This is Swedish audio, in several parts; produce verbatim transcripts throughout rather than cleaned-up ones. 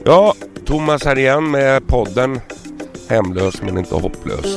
Ja, Thomas här igen med podden Hemlös men inte hopplös.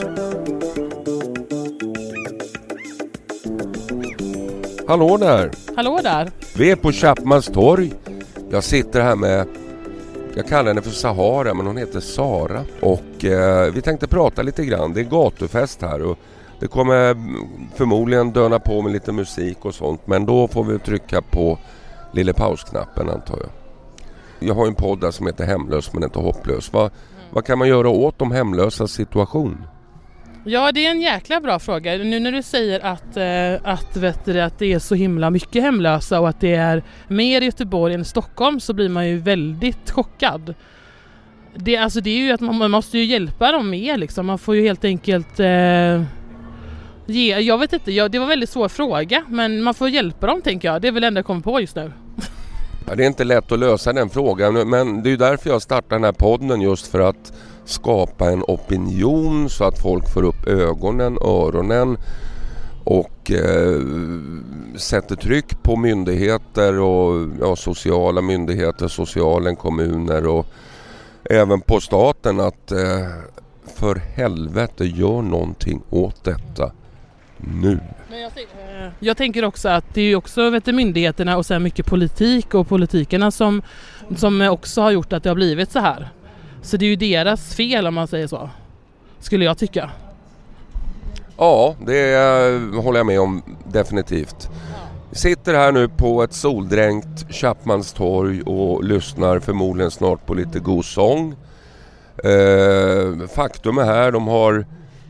Hallå där. Hallå där. Vi är på Chapmans torg. Jag sitter här med, jag kallar henne för Sahara men hon heter Sara. Och eh, vi tänkte prata lite grann. Det är gatufest här och det kommer förmodligen döna på med lite musik och sånt. Men då får vi trycka på lilla pausknappen antar jag. Jag har en podd där som heter Hemlös men inte hopplös. Vad, mm. vad kan man göra åt de hemlösas situation? Ja, det är en jäkla bra fråga. Nu när du säger att, eh, att, vet du, att det är så himla mycket hemlösa och att det är mer i Göteborg än i Stockholm så blir man ju väldigt chockad. Det, alltså det är ju att man, man måste ju hjälpa dem mer liksom. Man får ju helt enkelt eh, ge, jag vet inte, jag, det var en väldigt svår fråga men man får hjälpa dem tänker jag. Det är väl det enda jag kommer på just nu. Ja, det är inte lätt att lösa den frågan men det är ju därför jag startar den här podden, just för att skapa en opinion så att folk får upp ögonen, öronen och eh, sätter tryck på myndigheter och ja, sociala myndigheter, socialen, kommuner och även på staten att eh, för helvete gör någonting åt detta nu. Men jag, tänk, jag tänker också att det är ju också vet du, myndigheterna och sen mycket politik och politikerna som, som också har gjort att det har blivit så här. Så det är ju deras fel om man säger så, skulle jag tycka. Ja, det håller jag med om definitivt. Vi sitter här nu på ett soldränkt Chapmans torg och lyssnar förmodligen snart på lite god sång. Eh, faktum är här, de har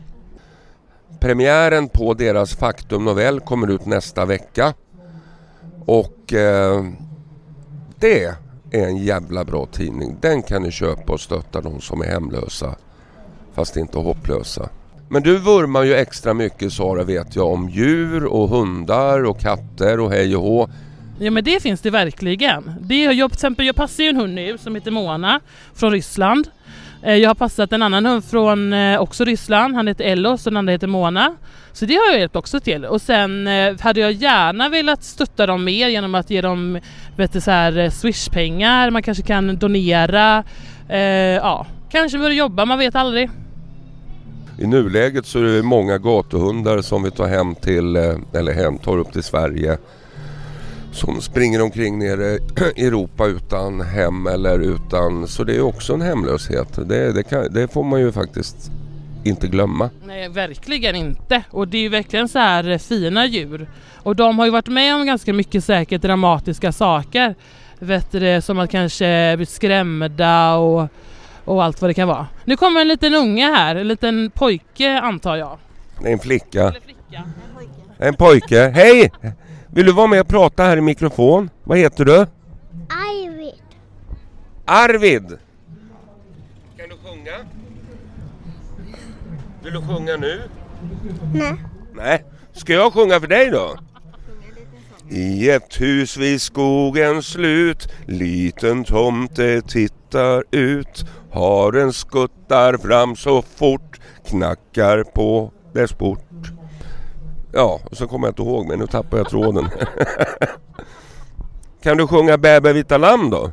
premiären på deras Faktum novell kommer ut nästa vecka. Och eh, det är en jävla bra tidning. Den kan ni köpa och stötta de som är hemlösa fast inte hopplösa. Men du vurmar ju extra mycket, Sara, vet jag, om djur och hundar och katter och hej och hå. Ja, men det finns det verkligen. Det, jag, till exempel, jag passar ju en hund nu som heter Mona från Ryssland. Jag har passat en annan hund från eh, också Ryssland. Han heter Ellos och den andra heter Mona. Så det har jag hjälpt också till. Och sen eh, hade jag gärna velat stötta dem mer genom att ge dem vet du, så här, Swish-pengar. Man kanske kan donera. Eh, ja, kanske börja jobba, man vet aldrig. I nuläget så är det många gatuhundar som vi tar hem till, eller hem, tar upp till Sverige. Som springer omkring nere i Europa utan hem eller utan... Så det är också en hemlöshet. Det, det, kan, det får man ju faktiskt inte glömma. Nej, verkligen inte. Och det är ju verkligen så här fina djur. Och de har ju varit med om ganska mycket säkert dramatiska saker. Vet du, som att kanske bli skrämda och, och allt vad det kan vara. Nu kommer en liten unge här. En liten pojke antar jag. En flicka. Eller flicka. En pojke. En pojke. Hej! Vill du vara med och prata här i mikrofon? Vad heter du? Arvid. Arvid! Kan du sjunga? Vill du sjunga nu? Nej. Nej. Ska jag sjunga för dig då? I ett hus vid skogens slut, liten tomte tittar ut. Haren skuttar fram så fort, knackar på dess port. Ja, och så kommer jag inte ihåg, men nu tappar jag tråden. Kan du sjunga Bäbe vita lamm då?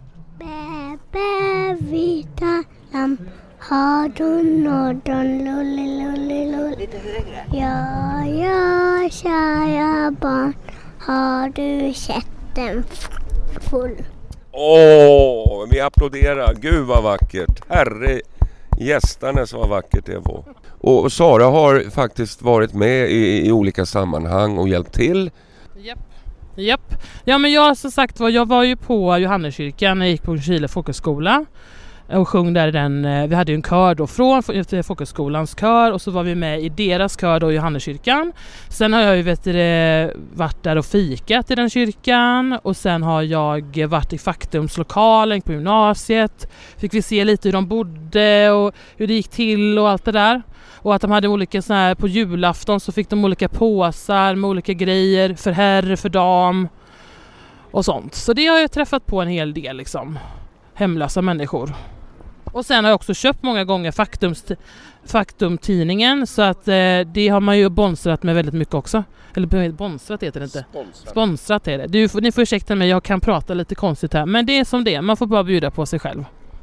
Bäbe vita lamm, har du någon lullilullilull? Lite högre. Ja, ja, kära barn, har du sett den full? Åh, vi applåderar. Gud vad vackert. Herre gästarna så vad vackert det var. Och Sara har faktiskt varit med i, i olika sammanhang och hjälpt till. Japp. Japp. Ja, men jag som sagt var, jag var ju på Johanneskyrkan när jag gick på Kile folkhögskola och sjöng där i den. Vi hade ju en kör då från folkhögskolans kör och så var vi med i deras kör då i Johanneskyrkan. Sen har jag ju vet du, varit där och fikat i den kyrkan och sen har jag varit i Faktumslokalen på gymnasiet. Fick vi se lite hur de bodde och hur det gick till och allt det där. Och att de hade olika så här, på julafton så fick de olika påsar med olika grejer för herr, för dam och sånt. Så det har jag träffat på en hel del liksom. Hemlösa människor. Och sen har jag också köpt många gånger Faktums, Faktumtidningen så att eh, det har man ju sponsrat med väldigt mycket också. Eller sponsrat heter det inte. Sponsrat. Sponsrat är det. Du, ni får ursäkta mig, jag kan prata lite konstigt här. Men det är som det, man får bara bjuda på sig själv.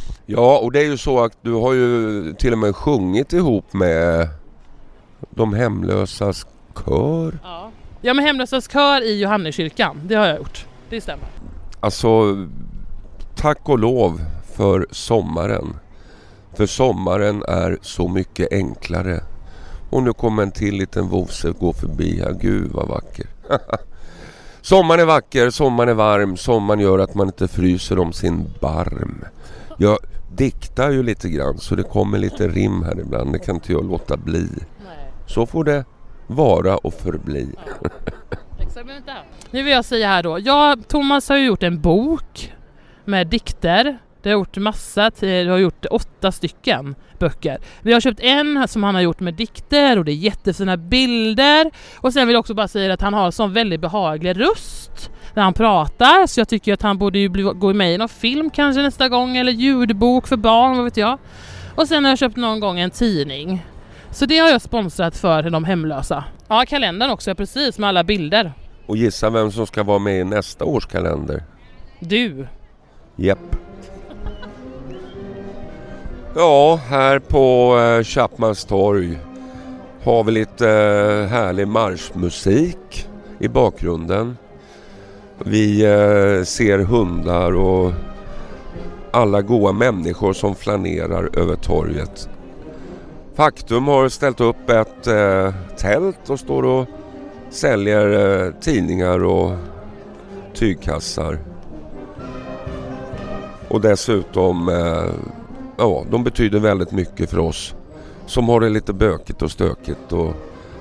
Ja, och det är ju så att du har ju till och med sjungit ihop med de hemlösas kör. Ja, ja men hemlösas kör i Johanneskyrkan, det har jag gjort. Det stämmer. Alltså, tack och lov för sommaren. För sommaren är så mycket enklare. Och nu kommer en till liten vose gå förbi här. Gud vad vacker. Sommaren är vacker, sommaren är varm. Sommaren gör att man inte fryser om sin barm. Jag diktar ju lite grann så det kommer lite rim här ibland. Det kan inte jag låta bli. Så får det vara och förbli. Nu vill jag säga här då. Jag, Thomas har ju gjort en bok med dikter. Det har gjort massa, det har gjort åtta stycken böcker. Vi har köpt en som han har gjort med dikter och det är jättefina bilder. Och sen vill jag också bara säga att han har en sån väldigt behaglig röst när han pratar. Så jag tycker att han borde ju bli, gå med i någon film kanske nästa gång eller ljudbok för barn, vad vet jag. Och sen har jag köpt någon gång en tidning. Så det har jag sponsrat för de hemlösa. Ja, kalendern också, precis med alla bilder. Och gissa vem som ska vara med i nästa års kalender? Du. Japp. Ja, här på eh, Chapmans torg har vi lite eh, härlig marschmusik i bakgrunden. Vi eh, ser hundar och alla goda människor som flanerar över torget. Faktum har ställt upp ett eh, tält och står och säljer eh, tidningar och tygkassar. Och dessutom, eh, ja, de betyder väldigt mycket för oss som har det lite bökigt och stökigt och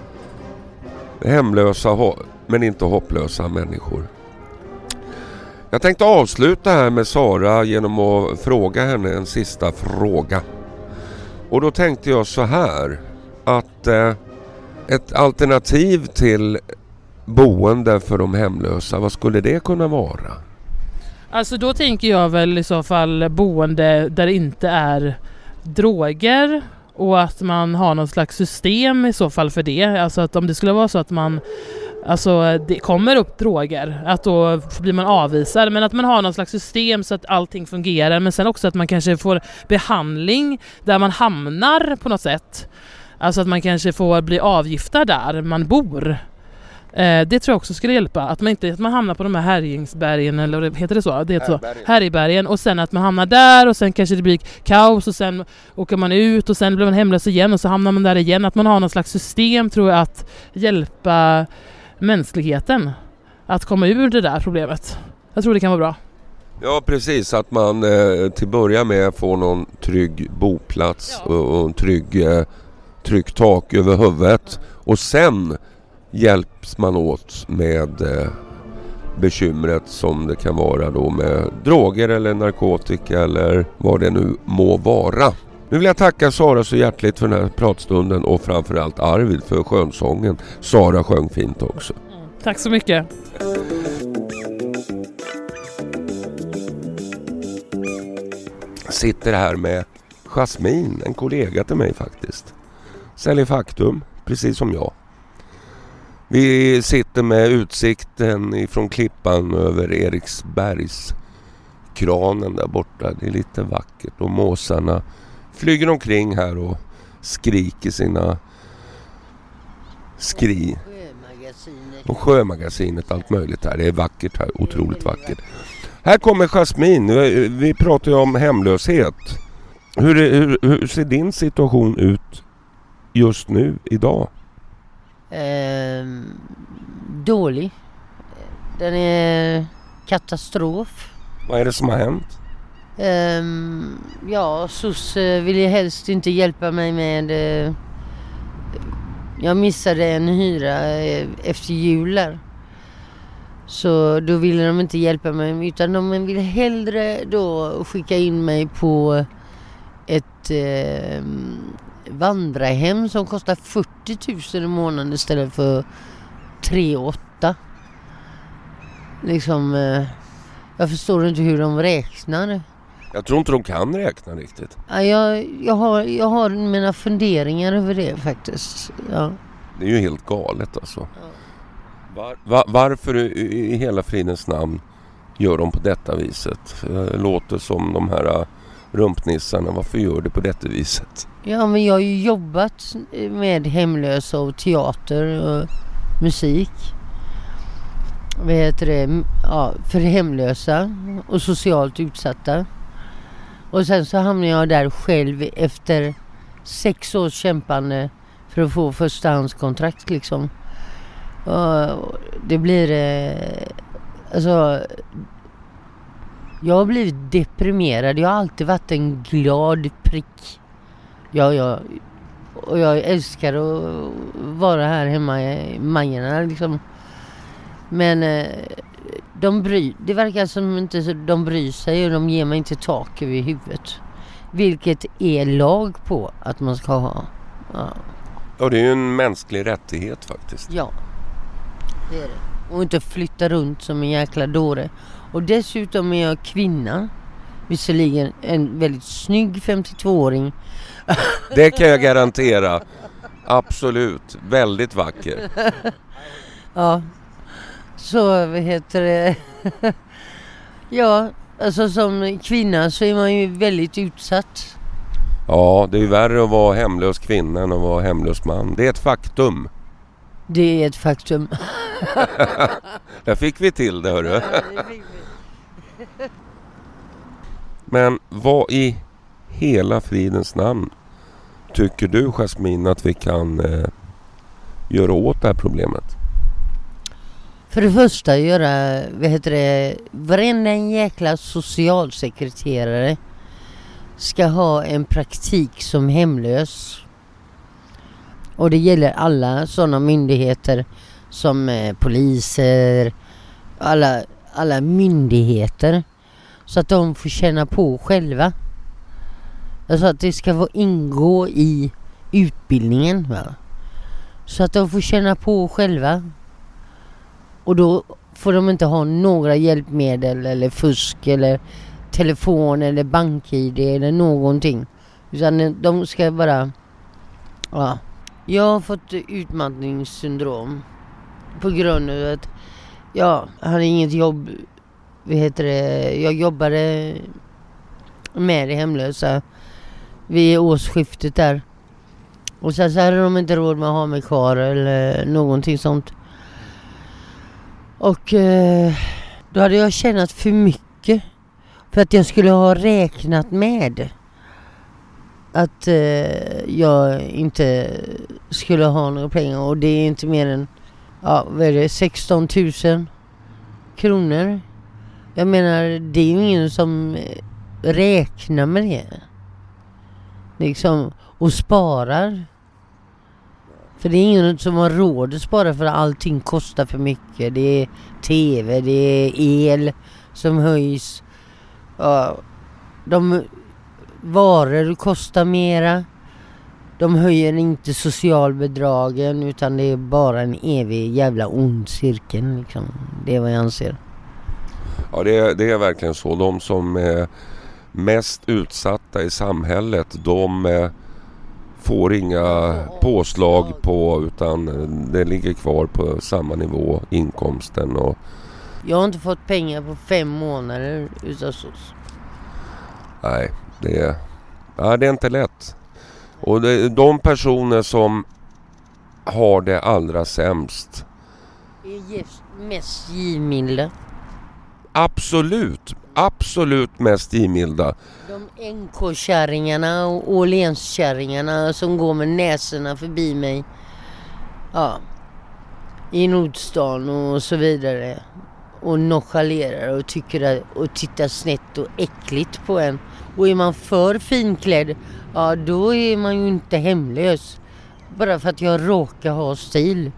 hemlösa men inte hopplösa människor. Jag tänkte avsluta här med Sara genom att fråga henne en sista fråga. Och då tänkte jag så här att eh, ett alternativ till boende för de hemlösa, vad skulle det kunna vara? Alltså då tänker jag väl i så fall boende där det inte är droger och att man har någon slags system i så fall för det. Alltså att om det skulle vara så att man, alltså det kommer upp droger, att då blir man avvisad, men att man har någon slags system så att allting fungerar, men sen också att man kanske får behandling där man hamnar på något sätt. Alltså att man kanske får bli avgiftad där man bor. Eh, det tror jag också skulle hjälpa. Att man inte att man hamnar på de här Härjingsbergen, eller heter det så? Det heter så. Härjbergen. Och sen att man hamnar där och sen kanske det blir kaos och sen åker man ut och sen blir man hemlös igen och så hamnar man där igen. Att man har någon slags system, tror jag, att hjälpa mänskligheten att komma ur det där problemet. Jag tror det kan vara bra. Ja, precis. Att man eh, till börja med får någon trygg boplats ja. och, och en trygg, eh, trygg tak över huvudet. Och sen hjälps man åt med eh, bekymret som det kan vara då med droger eller narkotika eller vad det nu må vara. Nu vill jag tacka Sara så hjärtligt för den här pratstunden och framförallt Arvid för skönsången. Sara sjöng fint också. Mm, tack så mycket. Jag sitter här med Jasmin, en kollega till mig faktiskt. Säljer Faktum, precis som jag. Vi sitter med utsikten ifrån klippan över Eriksbergs kranen där borta. Det är lite vackert och måsarna flyger omkring här och skriker sina skri. Och Sjömagasinet, allt möjligt här. Det är vackert här, otroligt vackert. Här kommer Jasmin. Vi pratar ju om hemlöshet. Hur, hur, hur ser din situation ut just nu, idag? Eh, dålig. Den är katastrof. Vad är det som har hänt? Eh, ja, S O S vill ju helst inte hjälpa mig med... Eh, jag missade en hyra eh, efter jular. Så då ville de inte hjälpa mig, utan de ville hellre då skicka in mig på ett eh, vandrarhem som kostar fyrtio tusen i månaden istället för tre åtta. Liksom, eh, jag förstår inte hur de räknar. Jag tror inte de kan räkna riktigt. Ja, jag, jag, har, jag har mina funderingar över det faktiskt. Ja. Det är ju helt galet alltså. Ja. Var, var, varför i, i hela fridens namn gör de på detta viset? Det låter som de här rumpnissarna. Varför gör du på detta viset? Ja, men jag har ju jobbat med hemlösa och teater och musik. Vad heter det? Ja, för hemlösa och socialt utsatta. Och sen så hamnade jag där själv efter sex års kämpande för att få förstahandskontrakt liksom. Och det blir... Eh, alltså... Jag har blivit deprimerad. Jag har alltid varit en glad prick. Ja, jag, och jag älskar att vara här hemma i Majerna liksom. Men eh, de bry, det verkar som inte de bryr sig och de ger mig inte tak över huvudet. Vilket är lag på att man ska ha. Ja, ja, det är ju en mänsklig rättighet faktiskt. Ja, det är det. Och inte flytta runt som en jäkla dåre. Och dessutom är jag kvinna. Visserligen en väldigt snygg femtiotvååring. Det kan jag garantera. Absolut. Väldigt vacker. Ja. Så vad heter det? Ja, alltså som kvinna så är man ju väldigt utsatt. Ja, det är ju värre att vara hemlös kvinna än att vara hemlös man. Det är ett faktum. Det är ett faktum. Där fick vi till det, hörru. Ja, det fick vi. Men vad i hela fridens namn tycker du, Jasmin, att vi kan eh, göra åt det här problemet? För det första göra, vad heter det, varenda en jäkla socialsekreterare ska ha en praktik som hemlös. Och det gäller alla sådana myndigheter som eh, poliser, alla, alla myndigheter. Så att de får känna på själva. Alltså att det ska vara ingå i utbildningen. Va? Så att de får känna på själva. Och då får de inte ha några hjälpmedel eller fusk eller telefon eller bank-I D eller någonting. Utan de ska bara... Ja. Jag har fått utmattningssyndrom på grund av att ja, jag hade inget jobb. Vad heter det? Jag jobbade med det hemlösa vid årsskiftet där. Och sen så hade de inte råd med att ha mig kvar eller någonting sånt. Och eh, då hade jag tjänat för mycket för att jag skulle ha räknat med att eh, jag inte skulle ha några pengar. Och det är inte mer än ja, vad är det, sexton tusen kronor. Jag menar, det är ju ingen som räknar med det. Liksom, och sparar. För det är ingen som har råd att spara för allting kostar för mycket. Det är tv, det är el som höjs. Ja, de varor kostar mera. De höjer inte socialbidragen utan det är bara en evig jävla ond cirkel. Liksom. Det är vad jag anser. Ja, det är, det är verkligen så. De som är mest utsatta i samhället, de eh, får inga påslag på, utan det ligger kvar på samma nivå, inkomsten. Och... Jag har inte fått pengar på fem månader utav S O S. Nej, det är, ja, det är inte lätt. Och det, de personer som har det allra sämst är mest givmilda. Absolut, absolut mest givmilda. De N K-kärringarna och Åhlénskärringarna som går med näsorna förbi mig. Ja. I Nordstan och så vidare. Och nonchalerar och tycker att, och tittar snett och äckligt på en. Och är man för finklädd, ja då är man ju inte hemlös. Bara för att jag råkar ha stil.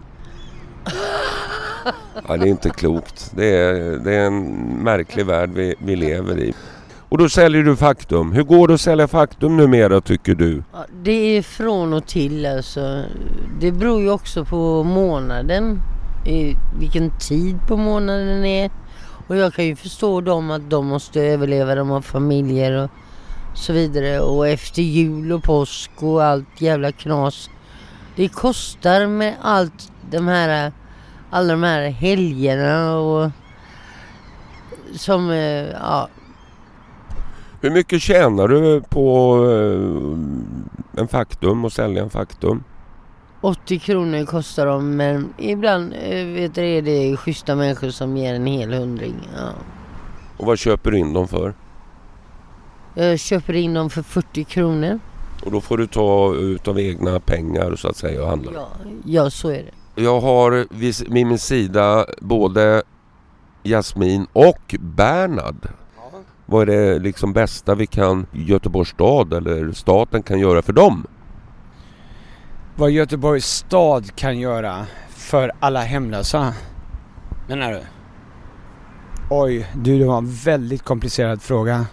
Ja, det är inte klokt. Det är, det är en märklig värld vi, vi lever i. Och då säljer du Faktum. Hur går det att sälja Faktum numera, tycker du? Ja, det är från och till alltså. Det beror ju också på månaden. I vilken tid på månaden är. Och jag kan ju förstå dem att de måste överleva. De har familjer och så vidare. Och efter jul och påsk och allt jävla knas. Det kostar med allt de här... Alla de här helgerna och... Som... Ja... Hur mycket tjänar du på eh, en Faktum och sälja en Faktum? åttio kronor kostar de, men ibland eh, vet du, är det schyssta människor som ger en hel hundring. Ja. Och vad köper du in dem för? Jag köper in dem för fyrtio kronor. Och då får du ta ut av egna pengar så att säga och handla? Ja, ja, så är det. Jag har vid min sida både Jasmin och Bernhard. Ja. Vad är det liksom bästa vi kan, Göteborgs stad eller staten kan göra för dem? Vad Göteborgs stad kan göra för alla hemlösa? Menar du? Oj, du, det var en väldigt komplicerad fråga.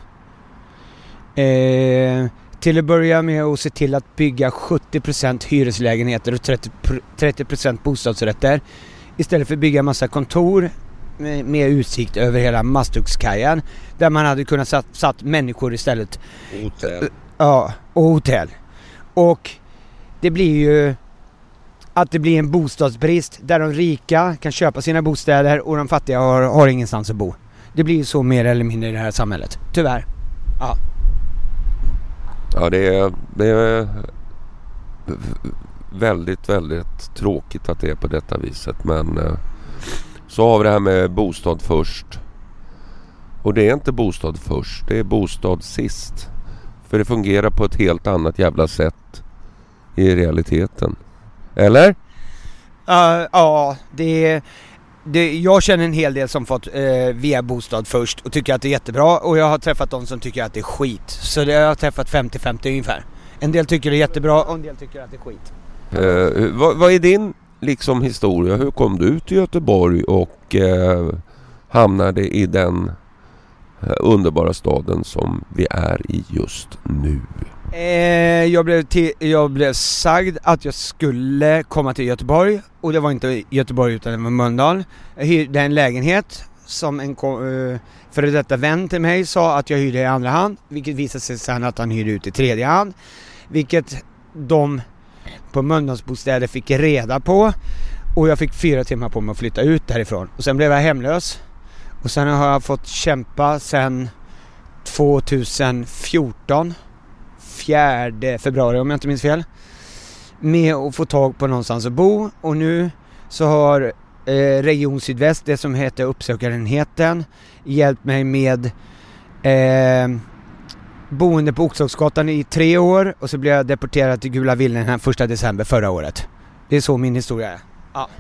Eh, till att börja med att se till att bygga sjuttio procent hyreslägenheter och trettio procent bostadsrätter. Istället för att bygga massa kontor med, med utsikt över hela Masthuggskajen. Där man hade kunnat satt, satt människor istället. Hotell. Ja, och hotell. Och det blir ju att det blir en bostadsbrist där de rika kan köpa sina bostäder och de fattiga har, har ingenstans att bo. Det blir ju så mer eller mindre i det här samhället. Tyvärr. Ja. Ja, det är, det är väldigt, väldigt tråkigt att det är på detta viset. Men så har vi det här med bostad först. Och det är inte bostad först, det är bostad sist. För det fungerar på ett helt annat jävla sätt i realiteten. Eller? Ja, uh, uh, det, det, jag känner en hel del som fått uh, via bostad först och tycker att det är jättebra. Och jag har träffat de som tycker att det är skit. Så det, jag har träffat femtio femtio ungefär. En del tycker det är jättebra och en del tycker att det är skit. Uh, vad, vad är din liksom historia? Hur kom du till Göteborg och uh, hamnade i den uh, underbara staden som vi är i just nu? Eh, jag, blev till, jag blev sagd att jag skulle komma till Göteborg. Och det var inte Göteborg utan det var Mölndal. Jag hyrde en lägenhet som en uh, före detta vän till mig sa att jag hyrde i andra hand. Vilket visade sig sen att han hyrde ut i tredje hand. Vilket de på Mölndalsbostäder fick reda på. Och jag fick fyra timmar på mig att flytta ut därifrån. Och sen blev jag hemlös. Och sen har jag fått kämpa sen tjugohundrafjorton. fjärde februari om jag inte minns fel, med att få tag på någonstans att bo. Och nu så har eh, Region Sydväst, det som heter uppsökarenheten, hjälpt mig med eh, boende på Oxhagsgatan i tre år och så blev jag deporterad till Gula Villen den första december förra året. Det är så min historia är. Ja.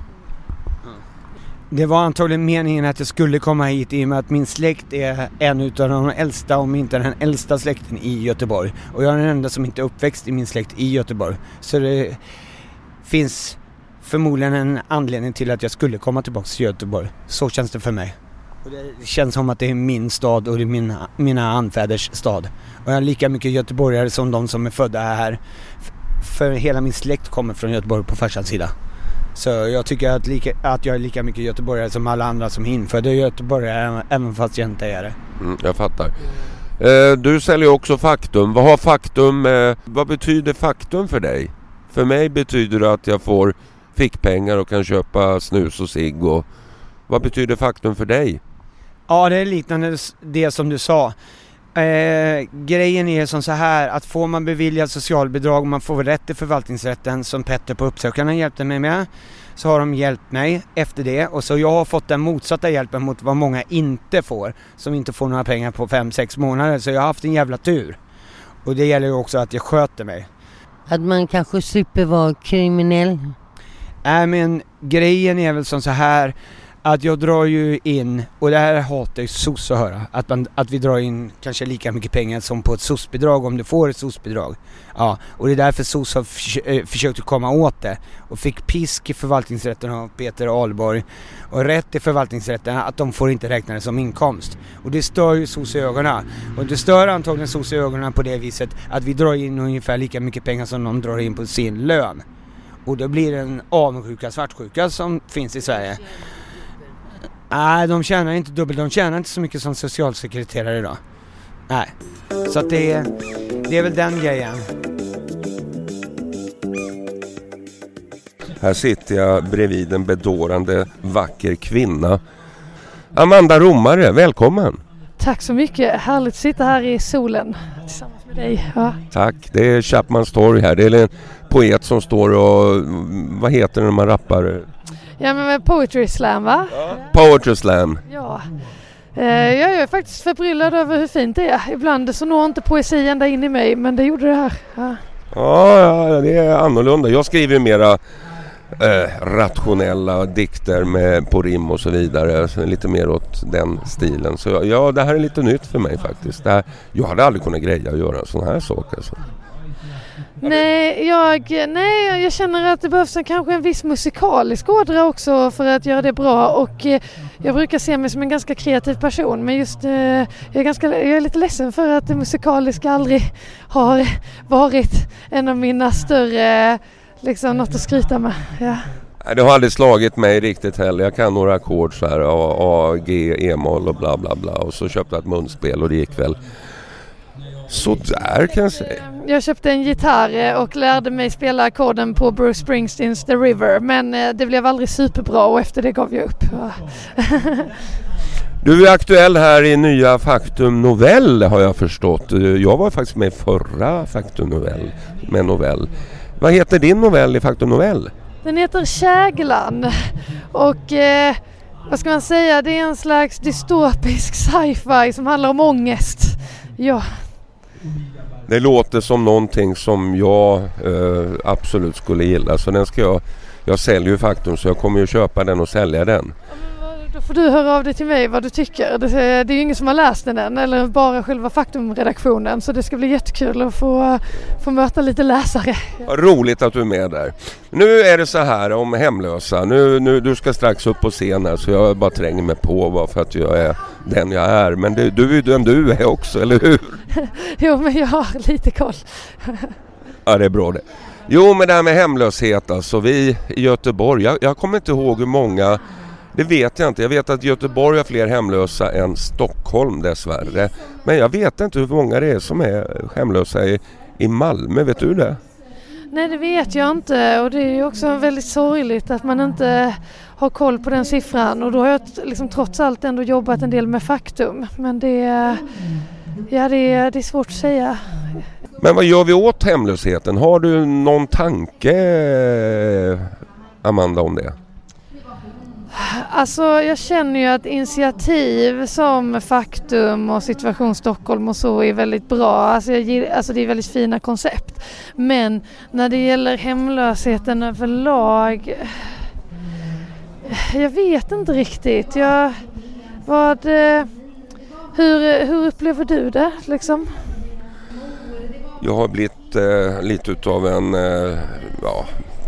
Det var antagligen meningen att jag skulle komma hit i och med att min släkt är en utav de äldsta, om inte den äldsta släkten i Göteborg. Och jag är den enda som inte är uppväxt i min släkt i Göteborg. Så det finns förmodligen en anledning till att jag skulle komma tillbaka till Göteborg. Så känns det för mig. Och det känns som att det är min stad och det är mina, mina anfäders stad. Och jag är lika mycket göteborgare som de som är födda här. För hela min släkt kommer från Göteborg på farsans sida. Så jag tycker att, lika, att jag är lika mycket göteborgare som alla andra som är infödda göteborgare, även fast jag inte är det. Mm, jag fattar. Eh, du säljer också Faktum. Vad har Faktum, eh, vad betyder Faktum för dig? För mig betyder det att jag får fickpengar och kan köpa snus och cigg. Och vad betyder Faktum för dig? Ja, det är liknande det som du sa. Eh, grejen är som så här att får man beviljat socialbidrag och man får rätt till förvaltningsrätten som Petter på Uppsökarna hjälpte mig med, så har de hjälpt mig efter det. Och så jag har fått den motsatta hjälpen mot vad många inte får, som inte får några pengar på fem sex månader. Så jag har haft en jävla tur. Och det gäller ju också att jag sköter mig. Att man kanske slipper vara kriminell. Nej, men grejen är väl som så här att jag drar ju in, och det här hatar ju soc att höra, att, man, att vi drar in kanske lika mycket pengar som på ett soc-bidrag om du får ett soc-bidrag. Ja, och det är därför soc har för, försökt komma åt det och fick pisk i förvaltningsrätten av Peter Ahlborg och rätt i förvaltningsrätten att de får inte räkna det som inkomst. Och det stör ju soc i ögonen. Och det stör antagligen soc i ögonen på det viset att vi drar in ungefär lika mycket pengar som de drar in på sin lön. Och då blir det en avundsjuka svartsjuka som finns i Sverige. Nej, de tjänar inte dubbelt. De tjänar inte så mycket som socialsekreterare idag. Nej. Så att det, det är väl den grejen. Här sitter jag bredvid en bedårande vacker kvinna. Amanda Romare, välkommen. Tack så mycket. Härligt att sitta här i solen tillsammans med dig. Ja. Tack. Det är Chapman's Story här. Det är en poet som står och... Vad heter det när man rappar? Ja, men Poetry Slam, va? Ja. Poetry Slam. Ja. Eh, jag är faktiskt förbryllad över hur fint det är. Ibland så når inte poesi ända in i mig, men det gjorde det här. Ja, ja, ja det är annorlunda. Jag skriver mera eh, rationella dikter med, på rim och så vidare. Så lite mer åt den stilen. Så ja, det här är lite nytt för mig faktiskt. Det här, jag hade aldrig kunnat greja att göra sådana här saker. Alltså. Nej, jag, nej, jag känner att det behövs en, kanske en viss musikalisk ådra också för att göra det bra. Och eh, jag brukar se mig som en ganska kreativ person, men just eh, jag, är ganska, jag är lite ledsen för att det musikaliska aldrig har varit en av mina större, liksom, något att skryta med. Ja. Det har aldrig slagit mig riktigt heller. Jag kan några ackord så här, A, A, G, E-moll och bla bla bla. Och så köpte jag ett munspel och det gick väl så där kan jag säga. Jag köpte en gitarr och lärde mig spela ackorden på Bruce Springsteens The River, men det blev aldrig superbra och efter det gav jag upp. Du är aktuell här i nya Faktum Novell har jag förstått. Jag var faktiskt med i förra Faktum Novell med novell. Vad heter din novell i Faktum Novell? Den heter Käglan och eh, vad ska man säga, det är en slags dystopisk sci-fi som handlar om ångest. Ja. Det låter som någonting som jag eh, absolut skulle gilla. Så den ska jag, jag säljer ju Faktum så jag kommer ju köpa den och sälja den. Då får du höra av dig till mig vad du tycker. Det, det är ju ingen som har läst den än eller bara själva Faktum-redaktionen. Så det ska bli jättekul att få, få möta lite läsare. Roligt att du är med där. Nu är det så här om hemlösa. Nu, nu, du ska strax upp på scen här så jag bara tränger mig på bara för att jag är den jag är. Men det, du är ju den du är också, eller hur? Jo, men jag har lite koll. Ja, det är bra det. Jo, men det här med hemlöshet alltså. Vi i Göteborg, jag, jag kommer inte ihåg hur många... Det vet jag inte. Jag vet att Göteborg har fler hemlösa än Stockholm dessvärre. Men jag vet inte hur många det är som är hemlösa i, i Malmö. Vet du det? Nej, det vet jag inte. Och det är ju också väldigt sorgligt att man inte har koll på den siffran. Och då har jag liksom trots allt ändå jobbat en del med Faktum. Men det, ja, det, är, det är svårt att säga. Men vad gör vi åt hemlösheten? Har du någon tanke, Amanda, om det? Alltså jag känner ju att initiativ som Faktum och Situation Stockholm och så är väldigt bra. Alltså, jag, alltså det är väldigt fina koncept. Men när det gäller hemlösheten överlag, jag vet inte riktigt. Jag, vad, hur, hur upplever du det liksom? Jag har blivit eh, lite utav en, eh, ja...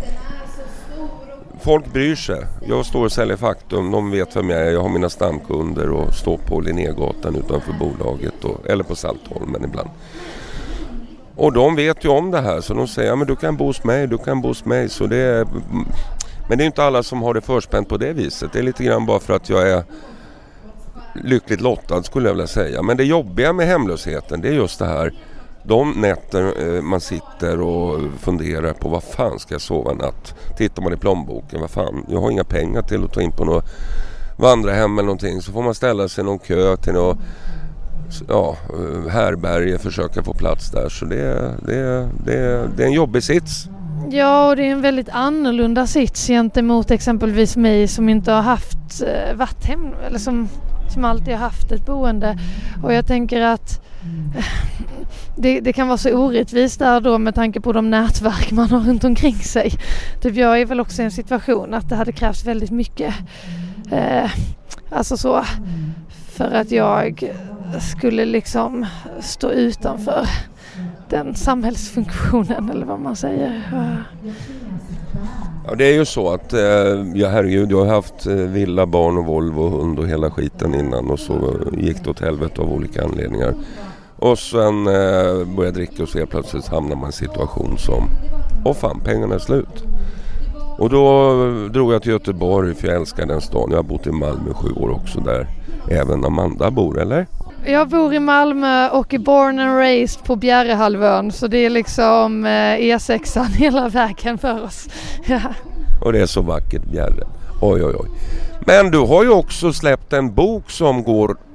Folk bryr sig. Jag står och säljer Faktum. De vet vem jag är. Jag har mina stamkunder och står på Linnégatan utanför bolaget. Och, eller på Saltholmen ibland. Och de vet ju om det här. Så de säger, ja, men du kan bo hos mig, du kan bo hos mig. Så det är, men det är inte alla som har det förspänt på det viset. Det är lite grann bara för att jag är lyckligt lottad skulle jag vilja säga. Men det jobbiga med hemlösheten, det är just det här. De nätter man sitter och funderar på vad fan ska jag sova en natt. Tittar man i plånboken, vad fan, jag har inga pengar till att ta in på något vandrarhem eller någonting. Så får man ställa sig i någon kö till något, ja, härberge, försöka få plats där. Så det, det, det, det är en jobbig sits. Ja, och det är en väldigt annorlunda sits gentemot exempelvis mig som inte har haft eh, varit hem, eller som, som alltid har haft ett boende. Och jag tänker att eh, det, det kan vara så orättvist där då med tanke på de nätverk man har runt omkring sig. Typ jag är väl också i en situation att det hade krävts väldigt mycket eh, alltså så för att jag skulle liksom stå utanför den samhällsfunktionen eller vad man säger. Ja, det är ju så att, ja herregud, jag har haft villa, barn och Volvo och hund och hela skiten innan och så gick det åt helvete av olika anledningar. Och sen eh, började jag dricka och så helt plötsligt hamnar man i en situation som, åh fan, pengarna är slut. Och då drog jag till Göteborg för jag älskar den stan. Jag har bott i Malmö sju år också där även Amanda bor, eller? Jag bor i Malmö och är born and raised på Bjärehalvön. Så det är liksom E sexan hela vägen för oss. Ja. Och det är så vackert, Bjärre. Oj, oj, oj. Men du har ju också släppt en bok som går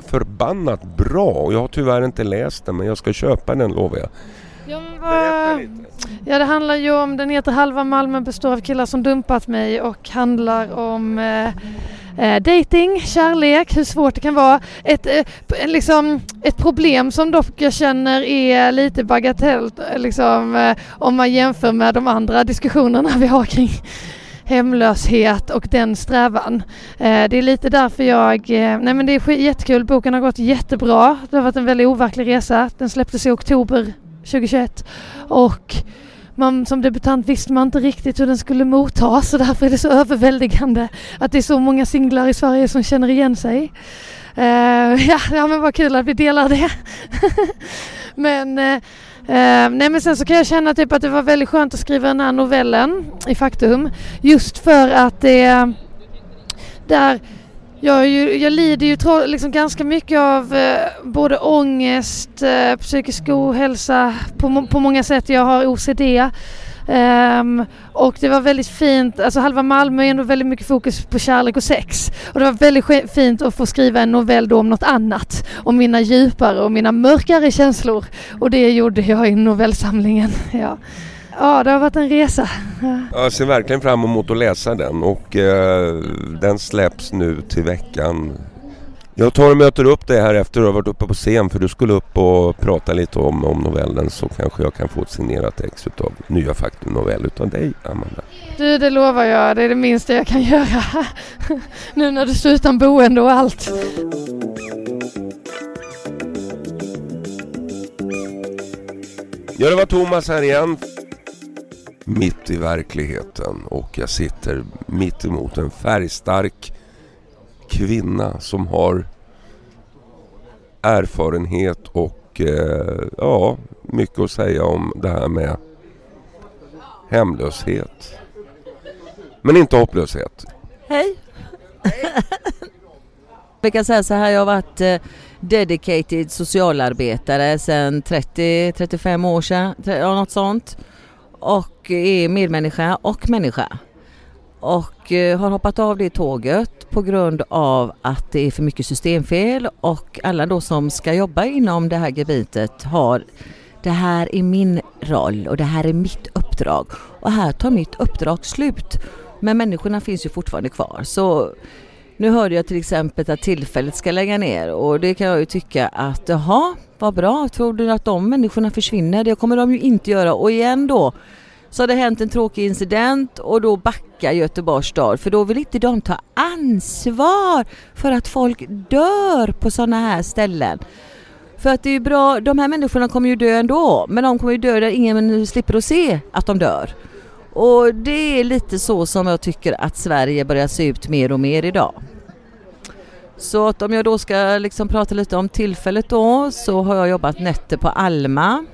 förbannat bra och jag har tyvärr inte läst den men jag ska köpa den, lovar jag. Ja, vad... ja, det handlar ju om, den heter Halva Malmö består av killar som dumpat mig och handlar om eh, eh, dating, kärlek, hur svårt det kan vara. Ett, eh, liksom, ett problem som dock jag känner är lite bagatellt liksom, eh, om man jämför med de andra diskussionerna vi har kring hemlöshet och den strävan. Eh, det är lite därför jag... Eh, nej men det är jättekul, boken har gått jättebra. Det har varit en väldigt overklig resa. Den släpptes i oktober tjugohundratjugoett och man, som debutant visste man inte riktigt hur den skulle mottas och därför är det så överväldigande att det är så många singlar i Sverige som känner igen sig. Uh, ja, ja, men vad kul att vi delar det. men, uh, nej, men sen så kan jag känna typ att det var väldigt skönt att skriva den här novellen i Faktum just för att det där Jag, ju, jag lider ju tro, liksom ganska mycket av eh, både ångest, eh, psykisk ohälsa på, på många sätt. Jag har O C D um, och det var väldigt fint, alltså Halva Malmö är ändå väldigt mycket fokus på kärlek och sex och det var väldigt sk- fint att få skriva en novell då om något annat, om mina djupare och mina mörkare känslor och det gjorde jag i novellsamlingen, ja. Ja, det har varit en resa. Jag ser verkligen fram emot att läsa den och eh, den släpps nu till veckan. Jag tar och möter upp det här efter att du har varit uppe på scen för du skulle upp och prata lite om, om novellen så kanske jag kan få ett signerat text av Nya Faktum novell utan dig, Amanda. Du, det lovar jag. Det är det minsta jag kan göra. Nu när du står utan boende och allt. Ja, det var Thomas här igen. Mitt i verkligheten och jag sitter mitt emot en färgstark kvinna som har erfarenhet och eh, ja, mycket att säga om det här med hemlöshet. Men inte hopplöshet. Hej! Vi kan säga så här, jag har varit eh, dedicated socialarbetare sedan trettio till trettiofem år sedan, ja, något sånt. Och är medmänniska och människa. Och eh, har hoppat av det tåget på grund av att det är för mycket systemfel och alla då som ska jobba inom det här gebitet har det här är min roll och det här är mitt uppdrag. Och här tar mitt uppdrag slut. Men människorna finns ju fortfarande kvar. Så nu hörde jag till exempel att tillfället ska lägga ner och det kan jag ju tycka att jaha, vad bra, tror du att de människorna försvinner? Det kommer de ju inte göra. Och igen då så har det hänt en tråkig incident och då backar Göteborgs stad för då vill inte de ta ansvar för att folk dör på sådana här ställen. För att det är ju bra, de här människorna kommer ju dö ändå men de kommer ju dö där ingen slipper att se att de dör. Och det är lite så som jag tycker att Sverige börjar se ut mer och mer idag. Så att om jag då ska liksom prata lite om tillfället då så har jag jobbat nätter på Alma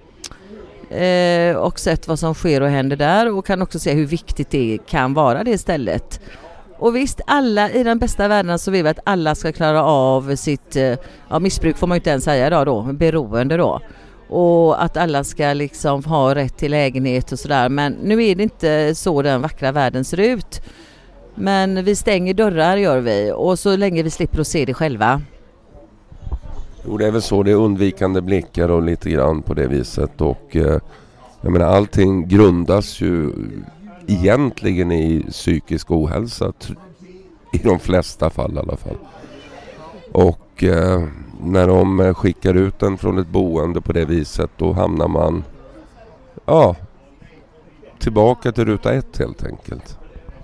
eh, och sett vad som sker och händer där och kan också se hur viktigt det kan vara det stället. Och visst, alla i den bästa världen så vill vi att alla ska klara av sitt eh, ja, missbruk får man ju inte ens säga idag då, beroende då. Och att alla ska liksom ha rätt till lägenhet och sådär. Men nu är det inte så den vackra världen ser ut. Men vi stänger dörrar gör vi. Och så länge vi slipper att se det själva. Jo, det är väl så. Det är undvikande blickar och lite grann på det viset. Och eh, jag menar, allting grundas ju egentligen i psykisk ohälsa. I de flesta fall i alla fall. Och eh, när de skickar ut den från ett boende på det viset då hamnar man ja, tillbaka till ruta ett helt enkelt.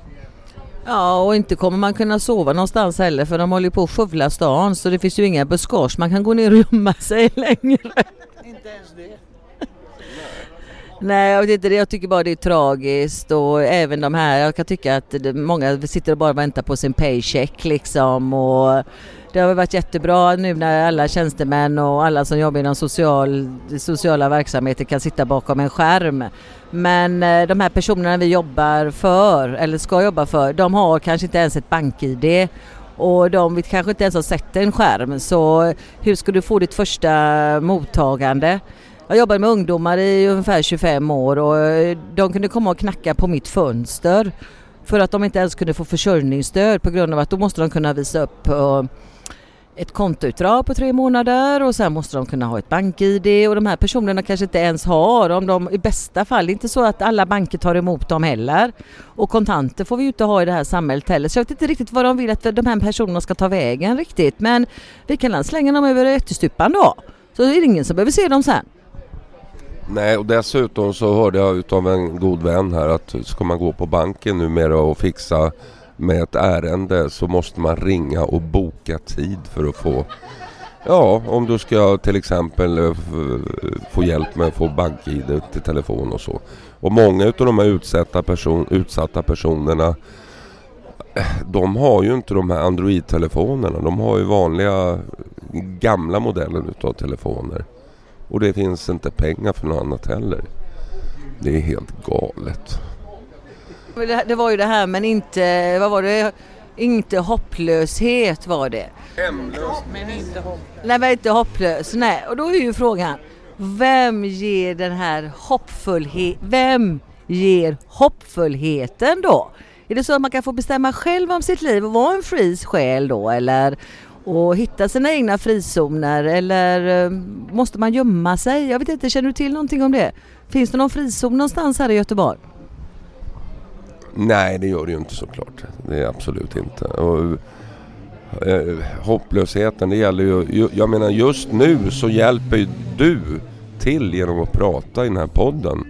Ja, och inte kommer man kunna sova någonstans heller för de håller på att skövla stan så det finns ju inga buskage. Man kan gå ner och gömma sig längre. Inte ens det. Nej, jag vet inte det. Jag tycker bara det är tragiskt och även de här, jag kan tycka att många sitter och bara väntar på sin paycheck liksom och det har varit jättebra nu när alla tjänstemän och alla som jobbar inom social, sociala verksamheter kan sitta bakom en skärm. Men de här personerna vi jobbar för eller ska jobba för, de har kanske inte ens ett bank-I D och de kanske inte ens har sett en skärm. Så hur ska du få ditt första mottagande? Jag jobbade med ungdomar i ungefär tjugofem år och de kunde komma och knacka på mitt fönster för att de inte ens kunde få försörjningsstöd på grund av att då måste de kunna visa upp ett kontoutdrag på tre månader och sen måste de kunna ha ett bank-I D och de här personerna kanske inte ens har, om de i bästa fall, inte så att alla banker tar emot dem heller, och kontanter får vi ju inte ha i det här samhället heller, så jag vet inte riktigt vad de vill att de här personerna ska ta vägen riktigt, men vi kan slänga dem över ättestupan då, så är det ingen som behöver se dem sen. Nej, och dessutom så hörde jag utav en god vän här att ska man gå på banken numera och fixa med ett ärende så måste man ringa och boka tid för att få, ja, om du ska till exempel få hjälp med att få bank-I D till telefon och så. Och många utav de här utsatta, person, utsatta personerna, de har ju inte de här Android-telefonerna, de har ju vanliga gamla modeller utav telefoner. Och det finns inte pengar för något annat heller. Det är helt galet. Det var ju det här, men inte, vad var det? Inte hopplöshet var det. Hemlös. Men inte hopplös. Nej, men inte hopplös. Nej, och då är ju frågan, vem ger den här hoppfullhet, vem ger hoppfullheten då? Är det så att man kan få bestämma själv om sitt liv och vara en fri själ då, eller och hitta sina egna frizoner, eller måste man gömma sig? Jag vet inte, känner du till någonting om det? Finns det någon frizon någonstans här i Göteborg? Nej, det gör det ju inte såklart. Det är absolut inte. Och, eh, hopplösheten, det gäller ju, jag menar just nu så hjälper ju du till genom att prata i den här podden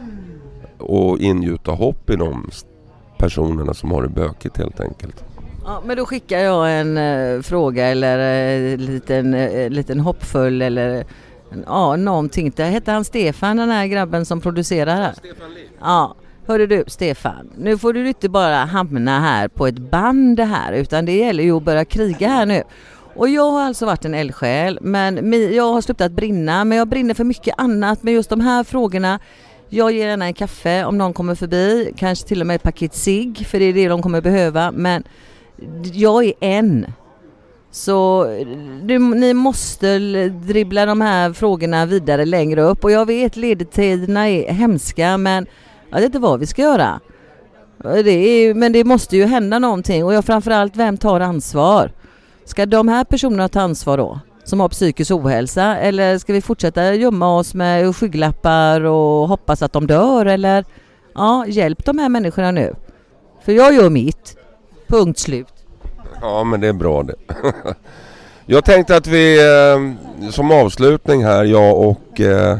och ingjuta hopp i de personerna som har det bökigt helt enkelt. Ja, men då skickar jag en uh, fråga eller en uh, liten, uh, liten hoppfull eller ja, uh, någonting. Det heter han Stefan, den här grabben som producerar här. Stefan Liv. Ja, hörru du Stefan, nu får du inte bara hamna här på ett band här, utan det gäller ju att börja kriga här nu. Och jag har alltså varit en eldsjäl, men jag har slutat brinna, men jag brinner för mycket annat med just de här frågorna. Jag ger gärna en kaffe om någon kommer förbi, kanske till och med ett paket cigg, för det är det de kommer behöva, men jag är en. Så du, ni måste dribbla de här frågorna vidare längre upp, och jag vet ledtiderna är hemska, men jag vet inte vad vi ska göra. Det är, men det måste ju hända någonting, och jag framförallt, vem tar ansvar? Ska de här personerna ta ansvar då, som har psykisk ohälsa, eller ska vi fortsätta gömma oss med skygglappar och hoppas att de dör, eller ja, hjälp de här människorna nu. För jag gör mitt. Punkt slut. Ja, men det är bra det. Jag tänkte att vi eh, som avslutning här, jag och eh,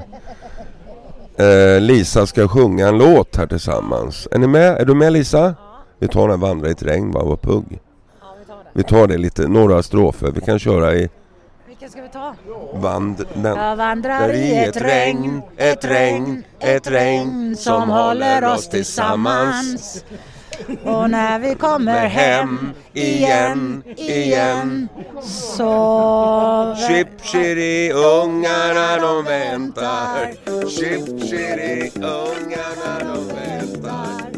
eh, Lisa ska sjunga en låt här tillsammans. Är ni med? Är du med, Lisa? Ja. Vi tar den Vandra i ett regn, bara var pugg. Ja, vi tar det. Vi tar det lite, några strofer. Vi kan köra i... Vilka ska vi ta? Vand, den, Jag vandrar i ett regn, ett regn, ett regn som håller oss tillsammans. Och när vi kommer hem igen, igen, så... Chip, chiri, ungarna de väntar. Chip, chiri, ungarna de väntar.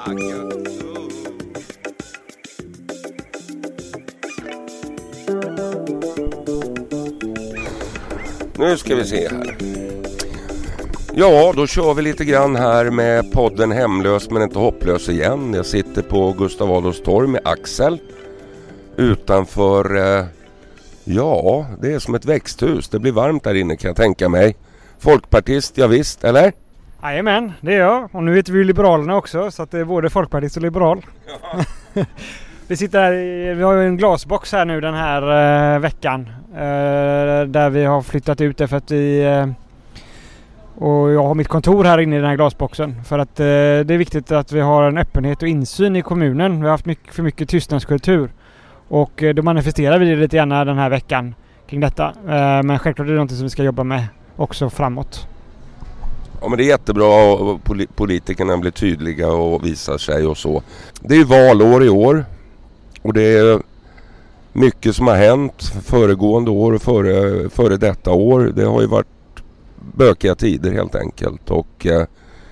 Nu ska vi se här. Ja, då kör vi lite grann här med podden Hemlös men inte hopplös igen. Jag sitter på Gustav Adolfs torg med Axel. Utanför, eh, ja, det är som ett växthus. Det blir varmt där inne kan jag tänka mig. Folkpartist, ja visst, eller? Jajamän, det är jag. Och nu heter vi Liberalerna också, så att det är både folkpartist och liberal. Vi sitter här, i, vi har ju en glasbox här nu den här eh, veckan. Eh, där vi har flyttat ut det för att vi... Eh, och jag har mitt kontor här inne i den här glasboxen. För att eh, det är viktigt att vi har en öppenhet och insyn i kommunen. Vi har haft mycket, för mycket tystnadskultur. Och eh, då manifesterar vi det lite gärna den här veckan kring detta. Eh, men självklart är det något som vi ska jobba med också framåt. Ja, men det är jättebra och politikerna blir tydliga och visar sig och så. Det är valår i år. Och det är mycket som har hänt föregående år och före, före detta år. Det har ju varit bökiga tider helt enkelt. Och eh,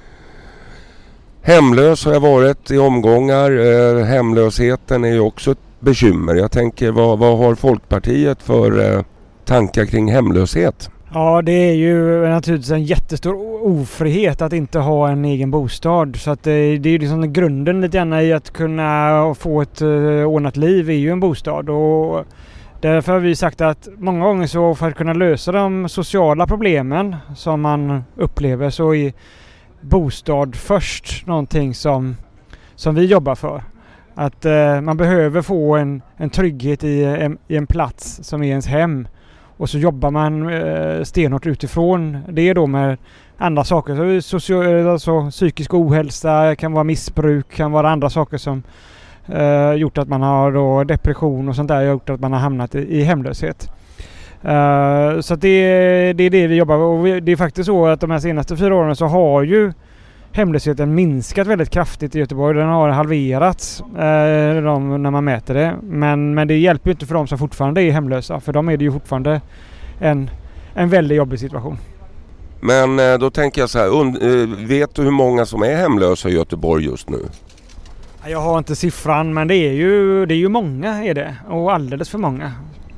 hemlös har jag varit i omgångar. Eh, hemlösheten är ju också ett bekymmer. Jag tänker, vad, vad har Folkpartiet för eh, tankar kring hemlöshet? Ja, det är ju naturligtvis en jättestor ofrihet att inte ha en egen bostad. Så att det, det är ju liksom grunden lite grann i att kunna få ett uh, ordnat liv är ju en bostad. Och Därför har vi sagt att många gånger så för att kunna lösa de sociala problemen som man upplever så är bostad först någonting som, som vi jobbar för. Att eh, man behöver få en, en trygghet i en, i en plats som är ens hem. Och så jobbar man eh, stenhårt utifrån det då med andra saker. Så social, alltså, psykisk ohälsa, kan vara missbruk, kan vara andra saker som eh, gjort att man har då depression och sånt där, gjort att man har hamnat i, i hemlöshet. Uh, så det, det är det vi jobbar med. Och vi, det är faktiskt så att de här senaste fyra åren så har ju hemlösheten minskat väldigt kraftigt i Göteborg. Den har halverats uh, de, när man mäter det. Men, men det hjälper ju inte för de som fortfarande är hemlösa. För de är det ju fortfarande en, en väldigt jobbig situation. Men uh, då tänker jag så här, und, uh, vet du hur många som är hemlösa i Göteborg just nu? Jag har inte siffran, men det är ju, det är ju många är det. Och alldeles för många.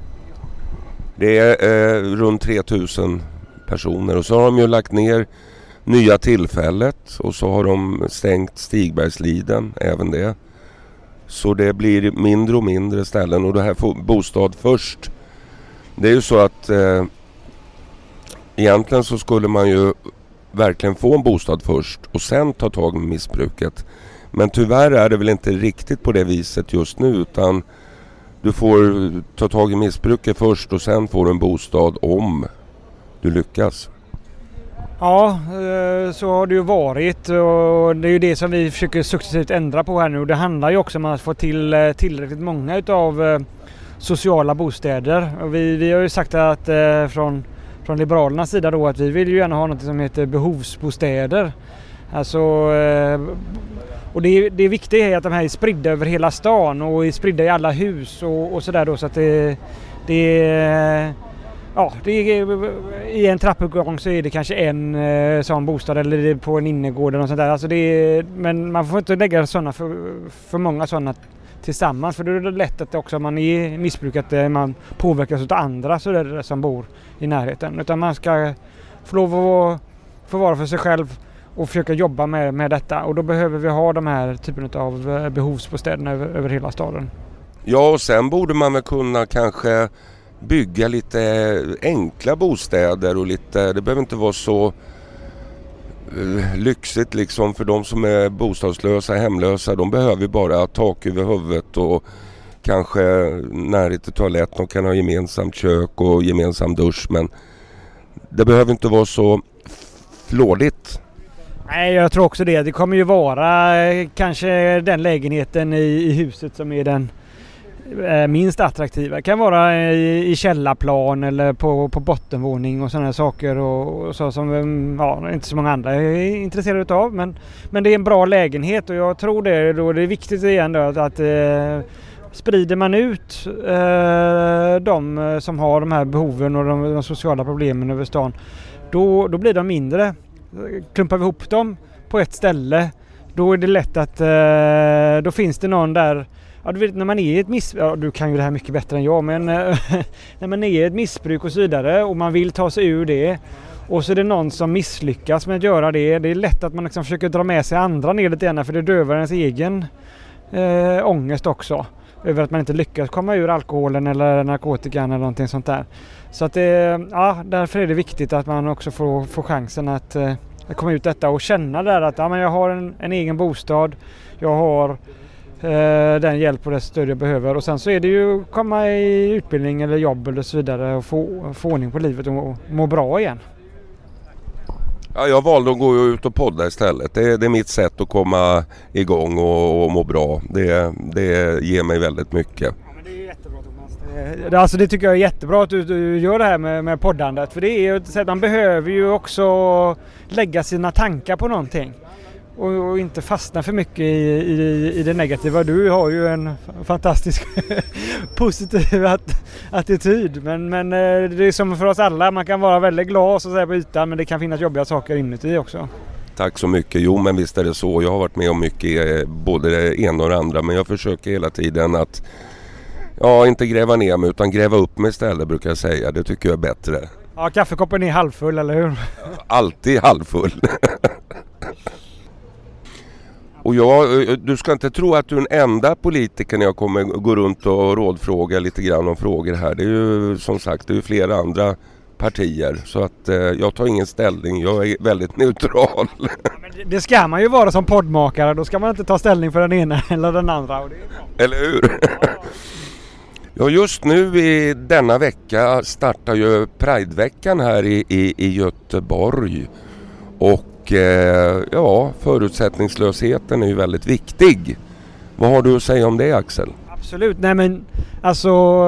Det är eh, runt tre tusen personer och så har de ju lagt ner Nya Tillfället och så har de stängt Stigbergsliden, även det. Så det blir mindre och mindre ställen och det här får bostad först. Det är ju så att eh, egentligen så skulle man ju verkligen få en bostad först och sen ta tag med missbruket. Men tyvärr är det väl inte riktigt på det viset just nu, utan du får ta tag i missbruket först och sen får du en bostad om du lyckas. Ja, så har det ju varit och det är ju det som vi försöker successivt ändra på här nu. Det handlar ju också om att få till tillräckligt många utav sociala bostäder. Och vi, vi har ju sagt att från, från Liberalernas sida då att vi vill ju gärna ha något som heter behovsbostäder. Alltså... Och det, det viktiga är att de här är spridda över hela stan och är spridda i alla hus och, och sådär då, så att det, det, ja, det är, i en trappuppgång så är det kanske en eh, sån bostad eller på en innergård och sånt där. Alltså det är, men man får inte lägga sådana för, för många sådana tillsammans, för då är det lätt att också man är missbrukat, man påverkas av andra så där som bor i närheten. Utan man ska få lov att få vara för sig själv och försöka jobba med, med detta. Och då behöver vi ha de här typen av behovsbostäderna över, över hela staden. Ja, och sen borde man väl kunna kanske bygga lite enkla bostäder och lite, det behöver inte vara så uh, lyxigt liksom för de som är bostadslösa, hemlösa. De behöver bara tak över huvudet och kanske närhet till toalett. De kan ha gemensamt kök och gemensam dusch, men det behöver inte vara så flådigt. Nej, jag tror också det. Det kommer ju vara eh, kanske den lägenheten i, i huset som är den eh, minst attraktiva. Det kan vara i, i källarplan eller på, på bottenvåning och sådana saker och, och så som ja, inte så många andra är intresserade av. Men, men det är en bra lägenhet och jag tror det, då det är viktigt igen då, att, att eh, sprider man ut eh, de som har de här behoven och de, de sociala problemen över stan, då, då blir de mindre. Klumpar vi ihop dem på ett ställe, då är det lätt att eh, då finns det någon där, ja, du vet när man är i ett missbruk, ja, du kan ju det här mycket bättre än jag, men eh, när man är i ett missbruk och så vidare och man vill ta sig ur det och så är det någon som misslyckas med att göra det, det är lätt att man liksom försöker dra med sig andra ner lite grann, för det dövar ens egen eh, ångest också över att man inte lyckas komma ur alkoholen eller narkotikan eller någonting sånt där. Så att det, ja, därför är det viktigt att man också får, får chansen att, eh, att komma ut detta och känna där att ja, men jag har en, en egen bostad, jag har eh, den hjälp och det stöd jag behöver, och sen så är det ju att komma i utbildning eller jobb eller så vidare och få, få ordning på livet och må, må bra igen. Ja, jag valde att gå ut och podda istället. Det är, det är mitt sätt att komma igång och, och må bra. Det, det ger mig väldigt mycket. Ja, men det är jättebra, Thomas. Det, alltså, det tycker jag är jättebra att du, du gör det här med, med poddandet. För det är ju så att man behöver ju också lägga sina tankar på någonting. Och, och inte fastna för mycket i, i, i det negativa. Du har ju en fantastisk positiv att, attityd. Men, men det är som för oss alla. Man kan vara väldigt glad så att säga, på ytan, men det kan finnas jobbiga saker inuti också. Tack så mycket. Jo, men visst är det så. Jag har varit med om mycket, både det ena och det andra. Men jag försöker hela tiden att ja, inte gräva ner mig utan gräva upp mig istället, brukar jag säga. Det tycker jag är bättre. Ja, kaffekoppen är halvfull, eller hur? Alltid halvfull. Och jag, du ska inte tro att du är den enda politikern jag kommer gå runt och rådfråga lite grann om frågor här. Det är ju som sagt det är ju flera andra partier. Så att eh, jag tar ingen ställning. Jag är väldigt neutral. Men det ska man ju vara som poddmakare. Då ska man inte ta ställning för den ena eller den andra. Och det är bra. Eller hur? Ja, just nu i denna vecka startar ju Prideveckan här i, i, i Göteborg. Och eh, ja, förutsättningslösheten är ju väldigt viktig. Vad har du att säga om det, Axel? Absolut, nej men alltså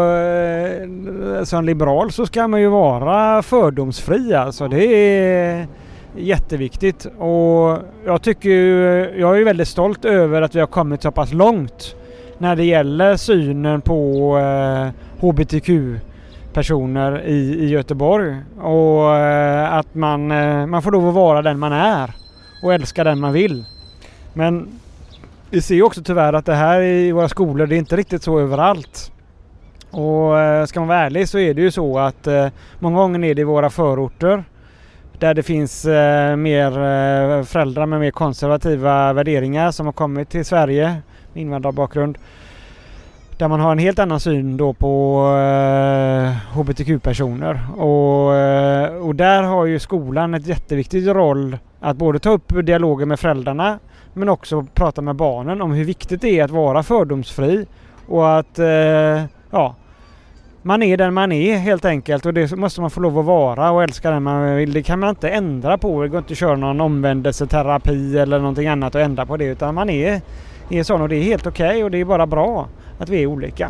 eh, som liberal så ska man ju vara fördomsfri, alltså det är jätteviktigt. Och jag tycker ju, jag är ju väldigt stolt över att vi har kommit så pass långt när det gäller synen på eh, H B T Q-personer i, i Göteborg. Och eh, att man, eh, man får lov att vara den man är och älska den man vill. Men vi ser också tyvärr att det här i våra skolor, det är inte riktigt så överallt. Och eh, ska man vara ärlig så är det ju så att eh, många gånger är det i våra förorter där det finns eh, mer eh, föräldrar med mer konservativa värderingar som har kommit till Sverige med invandrarbakgrund. Där man har en helt annan syn då på eh, H B T Q-personer. Och, eh, och där har ju skolan ett jätteviktigt roll att både ta upp dialoger med föräldrarna men också prata med barnen om hur viktigt det är att vara fördomsfri och att eh, ja, man är den man är helt enkelt, och det måste man få lov att vara och älska den man vill. Det kan man inte ändra på. Det går inte att köra någon omvändelseterapi eller någonting annat och ändra på det, utan man är, är sån och det är helt okej okay, och det är bara bra att vi är olika.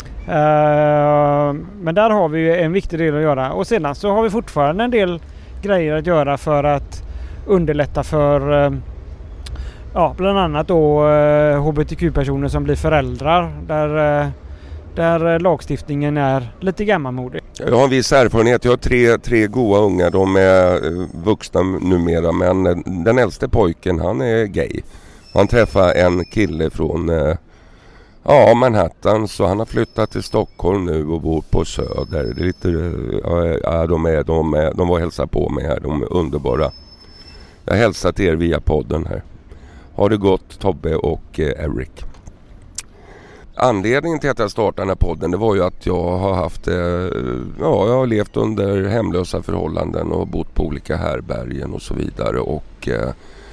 Uh, men där har vi en viktig del att göra, och sedan så har vi fortfarande en del grejer att göra för att underlätta för uh, ja, bland annat då uh, H B T Q-personer som blir föräldrar där, uh, där lagstiftningen är lite gammalmodig. Jag har en viss erfarenhet. Jag har tre, tre goa ungar. De är vuxna numera, men den äldste pojken, han är gay. Han träffade en kille från uh, ja, Manhattan, så han har flyttat till Stockholm nu och bor på Söder. Det är lite, ja, de, är, de, är, de var hälsa på mig här, de är underbara. Jag hälsar till er via podden här. Har det gått, Tobbe och eh, Eric. Anledningen till att jag startade den här podden, det var ju att jag har haft, eh, ja, jag har levt under hemlösa förhållanden och bott på olika härbergen och så vidare. Och eh,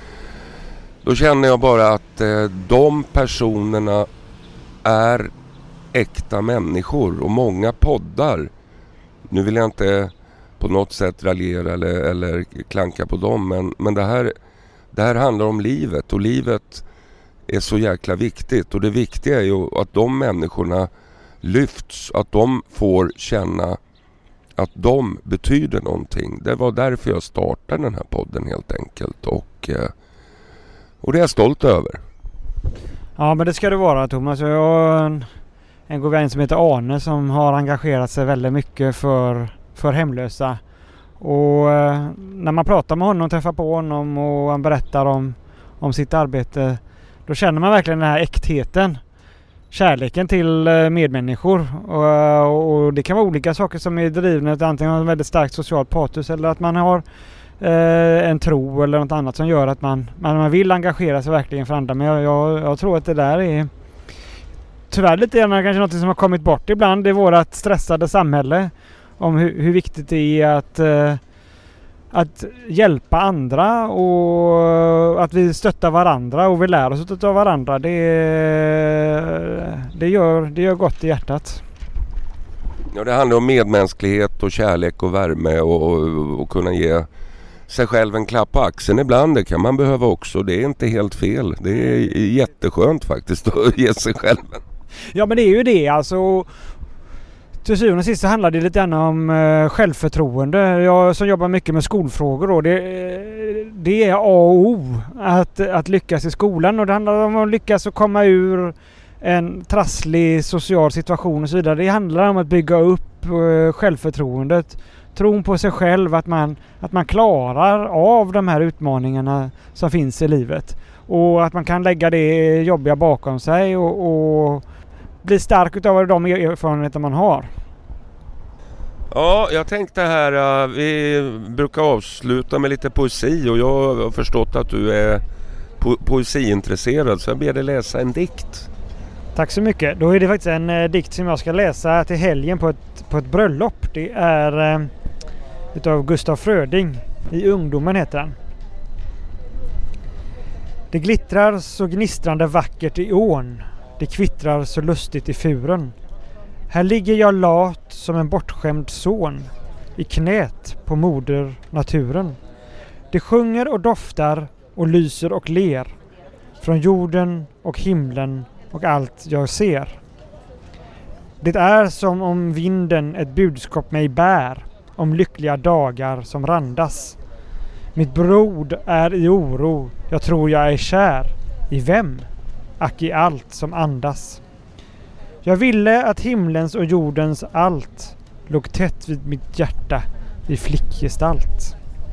då känner jag bara att eh, de personerna är äkta människor, och många poddar, nu vill jag inte på något sätt raljera eller, eller klanka på dem, men, men det, här, det här handlar om livet, och livet är så jäkla viktigt, och det viktiga är ju att de människorna lyfts, att de får känna att de betyder någonting. Det var därför jag startade den här podden helt enkelt, och, och det är jag stolt över. Ja, men det ska det vara, Thomas. Jag har en, en god vän som heter Arne som har engagerat sig väldigt mycket för, för hemlösa. Och eh, när man pratar med honom, träffar på honom och han berättar om, om sitt arbete, då känner man verkligen den här äktheten. Kärleken till eh, medmänniskor. Och, och det kan vara olika saker som är drivna. Antingen har ett väldigt starkt socialt patos, eller att man har Eh, en tro eller något annat som gör att man, man, man vill engagera sig verkligen för andra. Men jag, jag, jag tror att det där är tyvärr lite grann kanske något som har kommit bort ibland i vårat stressade samhälle, om hur, hur viktigt det är att, eh, att hjälpa andra och att vi stöttar varandra och vi lär oss av varandra. Det, det, gör, det gör gott i hjärtat. Ja, det handlar om medmänsklighet och kärlek och värme och, och, och kunna ge sig själv en klapp på axeln ibland. Det kan man behöva också. Det är inte helt fel. Det är jätteskönt faktiskt att ge sig själv. Ja, men det är ju det. Alltså, till syvende och sist så handlar det lite grann om uh, självförtroende. Jag som jobbar mycket med skolfrågor då, det, det är A och O att, att lyckas i skolan. Och det handlar om att lyckas att komma ur en trasslig social situation och så vidare. Det handlar om att bygga upp uh, självförtroendet. Tron på sig själv, att man, att man klarar av de här utmaningarna som finns i livet. Och att man kan lägga det jobbiga bakom sig och, och bli stark utav de erfarenheter man har. Ja, jag tänkte här, vi brukar avsluta med lite poesi, och jag har förstått att du är po- poesiintresserad, så jag ber dig läsa en dikt. Tack så mycket. Då är det faktiskt en eh, dikt som jag ska läsa till helgen på ett, på ett bröllop. Det är eh, utav Gustav Fröding. I ungdomen heter den. Det glittrar så gnistrande vackert i ån. Det kvittrar så lustigt i furen. Här ligger jag lat som en bortskämd son. I knät på moder naturen. Det sjunger och doftar och lyser och ler. Från jorden och himlen och allt jag ser. Det är som om vinden ett budskap mig bär. Om lyckliga dagar som randas. Mitt brod är i oro. Jag tror jag är kär. I vem? Ack i allt som andas. Jag ville att himlens och jordens allt låg tätt vid mitt hjärta i flickgestalt.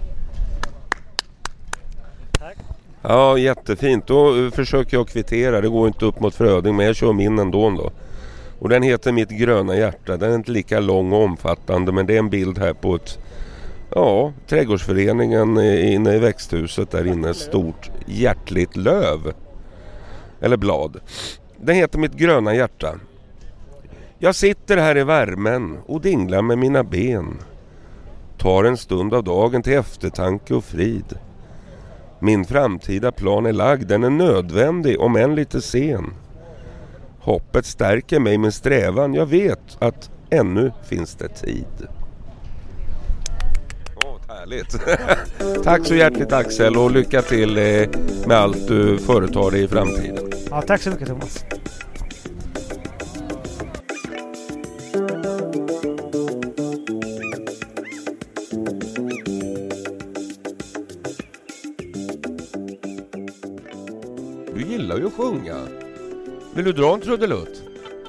Tack. Ja, jättefint. Då försöker jag kvittera. Det går inte upp mot Fröding, men jag kör min ändå då. Och den heter Mitt gröna hjärta. Den är inte lika lång och omfattande, men det är en bild här på ett, ja, trädgårdsföreningen inne i växthuset. Där inne ett stort hjärtligt löv. Eller blad. Den heter Mitt gröna hjärta. Jag sitter här i värmen och dinglar med mina ben. Tar en stund av dagen till eftertanke och frid. Min framtida plan är lagd, den är nödvändig om än lite sen. Hoppet stärker mig med strävan, jag vet att ännu finns det tid. Åh, härligt. Tack så hjärtligt Axel och lycka till med allt du företar dig i framtiden. Ja, tack så mycket Thomas. Du gillar ju att sjunga. Vill du dra en trudelutt?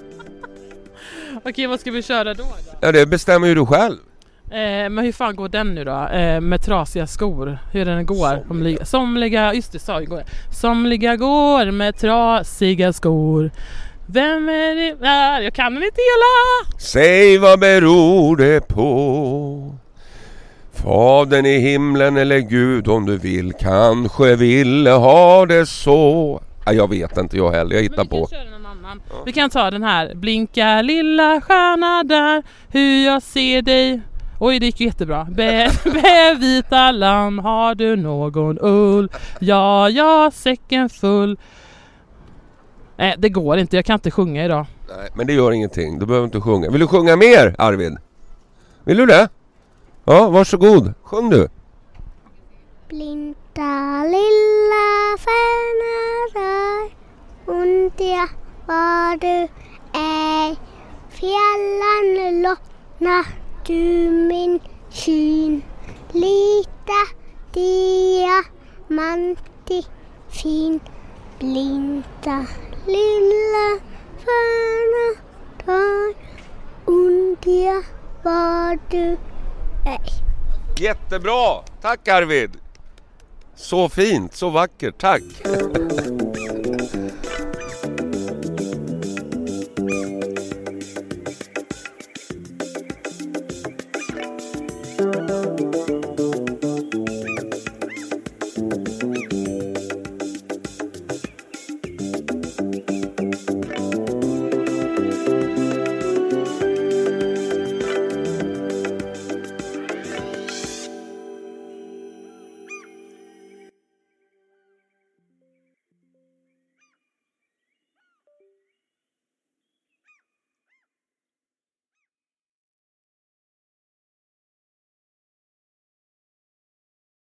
Okej, vad ska vi köra då? Ja, det bestämmer ju du själv. Eh, men hur fan går den nu då? Eh, med trasiga skor. Hur den går? Somliga, somliga just det, sa igår. Somliga går med trasiga skor. Vem är det där? Jag kan den inte hela. Säg vad beror det på? Fadern i himlen eller Gud om du vill. Kanske ville ha det så. Ja, jag vet inte jag heller, jag hittar Men vi på. kan köra någon annan. Ja. Vi kan ta den här. Blinka lilla stjärna där. Hur jag ser dig. Oj, det gick ju jättebra. Be, be vita lamm, har du någon ull? Ja, ja, säcken full. Nej, det går inte. Jag kan inte sjunga idag. Nej, men det gör ingenting. Du behöver inte sjunga. Vill du sjunga mer, Arvid? Vill du det? Ja, varsågod. Sjung du. Blinda lilla stjärna där, undra var du är. Fjällen locknar du min syn. Lita diamantig fin. Blinda lilla stjärna där, undra var du är. Jättebra! Tack Arvid! Så fint, så vackert, tack!